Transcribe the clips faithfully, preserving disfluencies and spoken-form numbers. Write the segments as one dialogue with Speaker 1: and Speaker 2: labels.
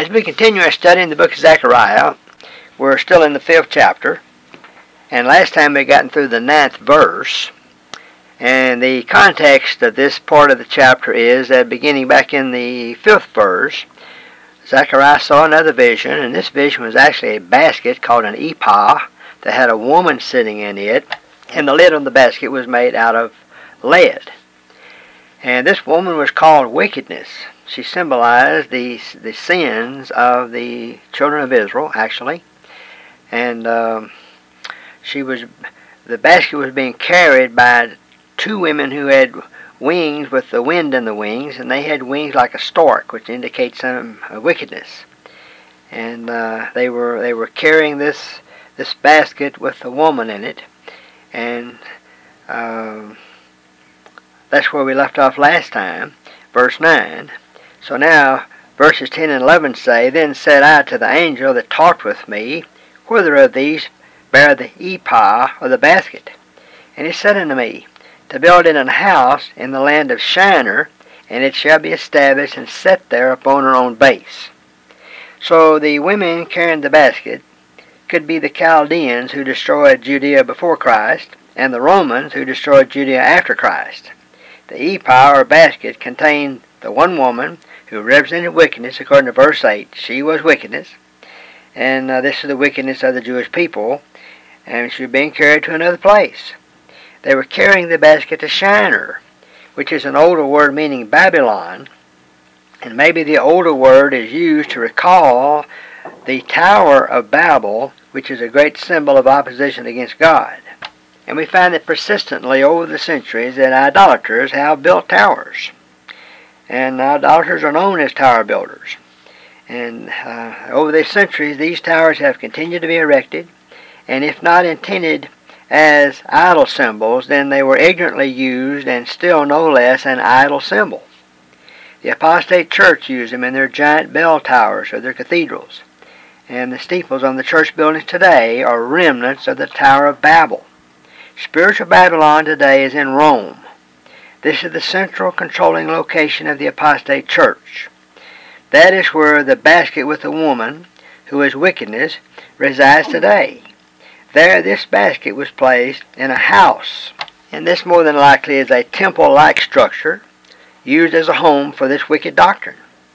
Speaker 1: As we continue our study in the book of Zechariah, we're still in the fifth chapter, and last time we gotten through the ninth verse, and the context of this part of the chapter is that beginning back in the fifth verse, Zechariah saw another vision, and this vision was actually a basket called an ephah that had a woman sitting in it, and the lid on the basket was made out of lead. And this woman was called Wickedness. She symbolized the the sins of the children of Israel, actually. And um, she was, the basket was being carried by two women who had wings with the wind in the wings, and they had wings like a stork, which indicates some uh, wickedness. And uh, they were they were carrying this this basket with the woman in it, and uh, that's where we left off last time, verse nine. So now, verses ten and eleven say, Then said I to the angel that talked with me, Whither of these bear the ephah or the basket? And he said unto me, To build it an house in the land of Shinar, and it shall be established and set there upon her own base. So the women carrying the basket could be the Chaldeans who destroyed Judea before Christ, and the Romans who destroyed Judea after Christ. The ephah or basket contained the one woman who represented wickedness, according to verse eight. She was wickedness, and uh, this is the wickedness of the Jewish people, and she was being carried to another place. They were carrying the basket to Shinar, which is an older word meaning Babylon, and maybe the older word is used to recall the Tower of Babel, which is a great symbol of opposition against God. And we find that persistently over the centuries that idolaters have built towers. And idolaters are known as tower builders. And uh, over the centuries, these towers have continued to be erected, and if not intended as idol symbols, then they were ignorantly used and still no less an idol symbol. The apostate church used them in their giant bell towers or their cathedrals. And the steeples on the church buildings today are remnants of the Tower of Babel. Spiritual Babylon today is in Rome. This is the central controlling location of the apostate church. That is where the basket with the woman, who is wickedness, resides today. There this basket was placed in a house, and this more than likely is a temple-like structure used as a home for this wicked doctrine.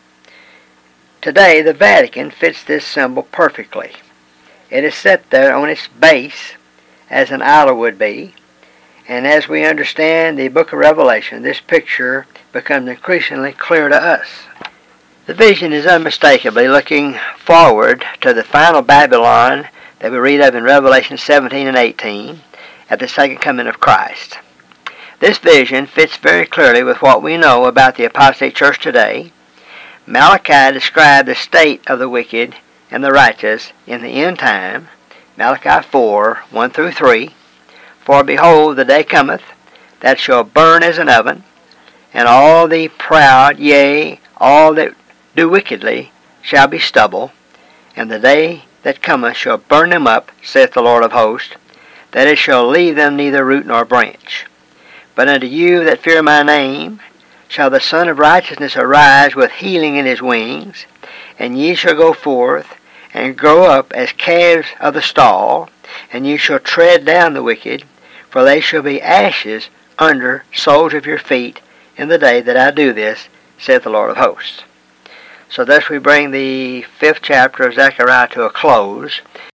Speaker 1: Today the Vatican fits this symbol perfectly. It is set there on its base as an idol would be, and as we understand the book of Revelation, this picture becomes increasingly clear to us. The vision is unmistakably looking forward to the final Babylon that we read of in Revelation seventeen and eighteen at the second coming of Christ. This vision fits very clearly with what we know about the apostate church today. Malachi described the state of the wicked and the righteous in the end time, Malachi four, one through three. For behold, the day cometh, that shall burn as an oven, and all the proud, yea, all that do wickedly, shall be stubble, and the day that cometh shall burn them up, saith the Lord of hosts, that it shall leave them neither root nor branch. But unto you that fear my name shall the Son of Righteousness arise with healing in his wings, and ye shall go forth, and grow up as calves of the stall, and ye shall tread down the wicked, for they shall be ashes under soles of your feet in the day that I do this, saith the Lord of hosts. So thus we bring the fifth chapter of Zechariah to a close.